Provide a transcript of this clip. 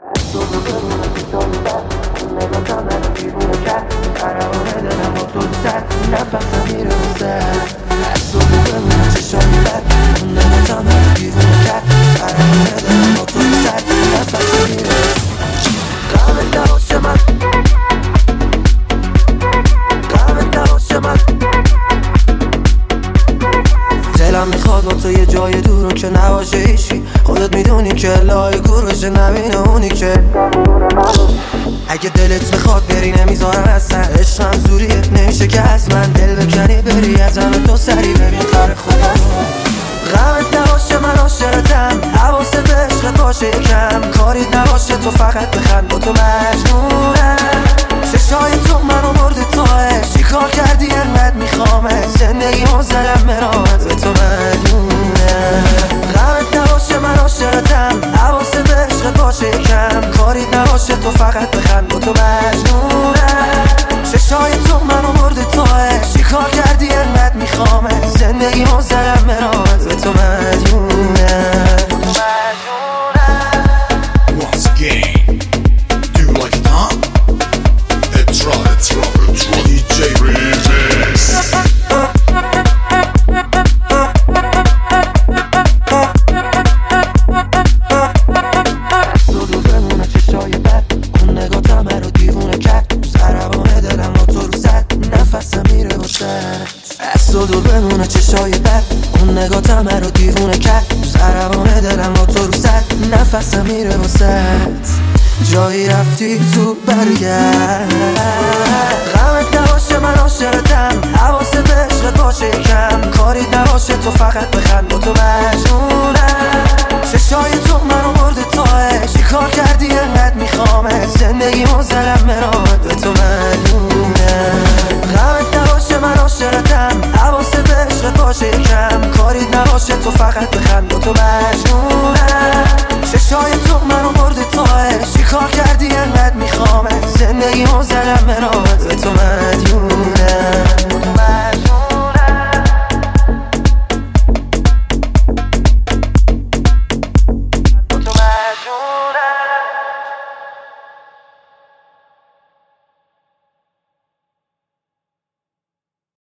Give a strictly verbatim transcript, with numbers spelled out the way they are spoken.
دلم میخواد با تو یه جای دورو که نباشه هیچی، خودت میدونی که لای کور بشه نبینه اونی که اگه دلت میخواد بری نمیذارم اصلا. عشقم زوریه نمیشه که از من دل بکنی بری از همه تو سری ببین کار خدا. غمت نباشه من عاشقتم، حواست به عشقت باشه یکم، کاریت نباشه تو فقط بخند با تو مجنونم. چشای تو منو برده تاش، چی کار کردی انقدر میخوامه، زندگی مزدلم مرامت به تو مجنونم. غمت نباشه من عاشقتم، حواست به عشقت باشه یکم، کاریت نباشه تو فقط بخند با تو مجنونم. چشای تو منو برده تاش، چی کار کردی انقدر میخوامه، زندگی مزدلم مرامت به تو مجنونم. Once again, do you like it, huh? It's right, it's right, it's right. دی جی Remix. دو دو بمونه چشای بد، اون نگاه همه رو دیوونه کرد، سربانه دلم با تو رو زد، نفسم میره واسد. از دو دور بمونه چشای بد، اون نگاه همه رو دیوونه کرد، سربانه دلم با تو رو زد، نفسم میره واسد. جایی رفتی تو برگرد، غمت نباشه من عاشقتم، حواست به عشقت باشه یکم، کاریت نباشه تو فقط بخند با تو مجنونم. چشای تو منو برده تاش، چی کار کردی انقدر میخوامه، زندگی مزدلم مرامت به تو مجنونم. غمت نباشه من عاشقتم، حواست به عشقت باشه یکم، کاریت نباشه تو فقط بخند با تو مجنونم. چشای تو منو برده تاش، چی کار کردی انقدر میخوامه، زندگی مزدلم مرامت به تو مجنونم.